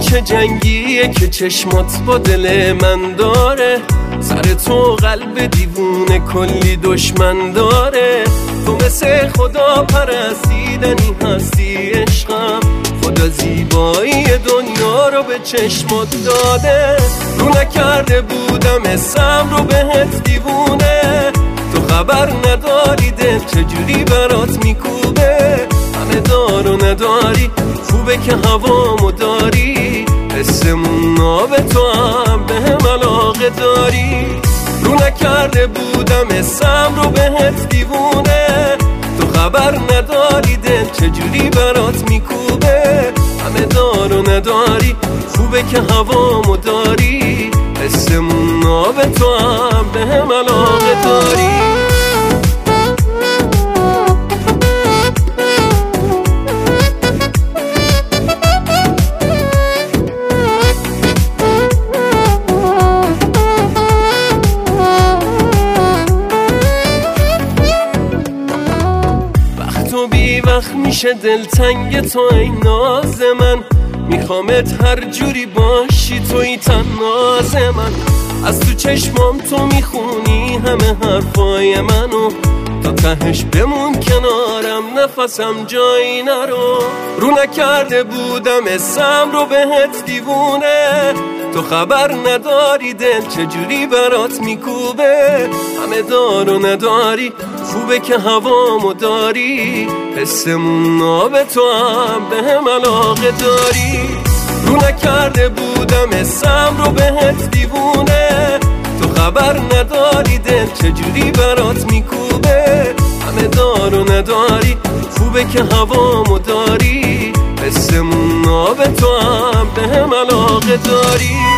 چه جنگیه که چشمات با دل من داره؟ سر تو قلب دیوونه کلی دشمن داره. تو مثل خدا پرستیدنی هستی عشقم، خدا زیبایی دنیا رو به چشمات داده. رو نکرده بودم اسم رو بهت دیوونه، تو خبر نداری دل چجوری برات میکوبه. همه دار و نداری، خوبه که هوامو داری، حسمون آب تو هم به هم علاقه داری. رو نکرده بودم اسم رو بهت دیوونه، تو خبر نداری دل چجوری برات میکوبه. همه دار و نداری، خوبه که هوامو داری، حسمون آب تو هم به هم علاقه داری. وقت میشه دلتنگ تو ای ناز من، میخوامت هر جوری باشی توی تناز من. از تو چشمام تو میخونی همه حرفای منو، تا تهش بمون کنارم نفسم جایی نرو. رو نکرده بودم اسم رو بهت دیوونه، تو خبر نداری دل چجوری برات میکوبه. همه دار و نداری، خوبه که هوامو داری، حسمون آب تو هم به هم علاقه داری. رو نکرده بودم اسم رو بهت دیوونه، تو خبر نداری دل چجوری برات میکوبه. همه دار و نداری، خوبه که هوامو داری، حسمون آب تو هم به هم علاقه داری.